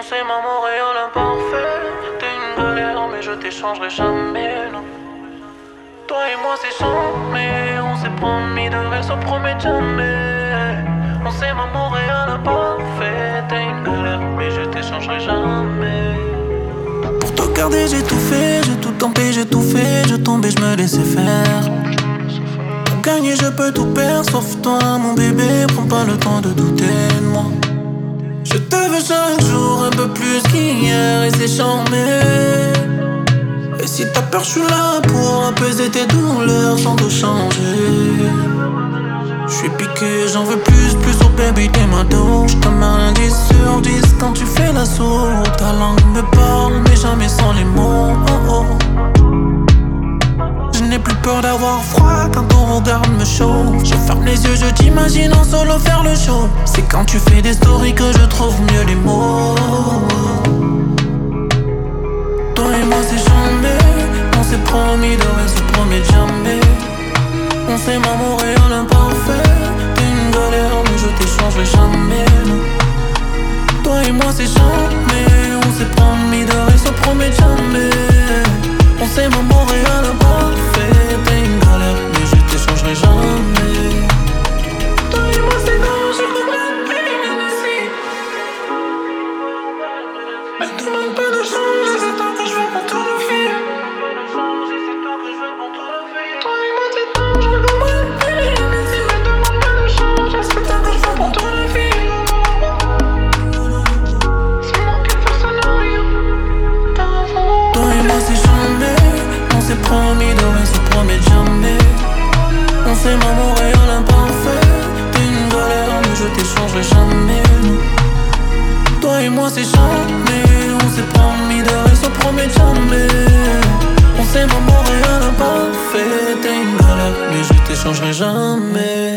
On s'aime à Montréal imparfait. T'es une galère mais je t'échangerai jamais, non. Toi et moi c'est jamais. On s'est promis de rester, on promet jamais. On s'aime à Montréal imparfait. T'es une galère mais je t'échangerai jamais. Pour te garder j'ai tout fait, j'ai tout tenté, j'ai tout fait. Je tombais, je me laissais faire. Pour gagner je peux tout perdre sauf toi mon bébé. Prends pas le temps de douter de moi. Je te veux chaque jour un peu plus qu'hier et c'est charmé. Et si t'as peur, je suis là pour apaiser tes douleurs sans te changer. Je suis piqué, j'en veux plus, oh baby, t'es ma douche. Comme un 10 sur 10 quand tu fais la sourde. Ta langue me parle, mais jamais sans les mots, oh oh. Je n'ai plus peur d'avoir froid quand ton regard me chauffe. Je ferme les yeux, je t'imagine en solo faire le show. C'est quand tu fais des stories que je trouve mieux les mots. Toi et moi c'est jamais. On s'est promis de rien, se promet jamais. On s'aime à Montréal imparfait. T'es une galère mais je t'échangerai jamais, non. Toi et moi c'est jamais. On s'est promis de rien, se promet jamais. On s'aime à Montréal imparfait. T'es une galère mais je t'échangerai jamais. Toi et moi c'est non, je regrette bien ici. Mais demande pas de changer, c'est toi que je veux pour tout le film. Toi et moi c'est non, je regrette bien ici. Mais demande pas de changer, c'est toi que je veux pour tout le film. C'est moi qui fais le scénario. Toi et moi c'est jamais. On s'est promis de rien, se promet jamais. On s'aime à Montréal imparfait. T'es une galère mais je t'échangerai jamais, non. Toi et moi c'est jamais. On s'est promis de rien, se promet jamais. On s'aime à Montréal imparfait. T'es une galère mais je t'échangerai jamais.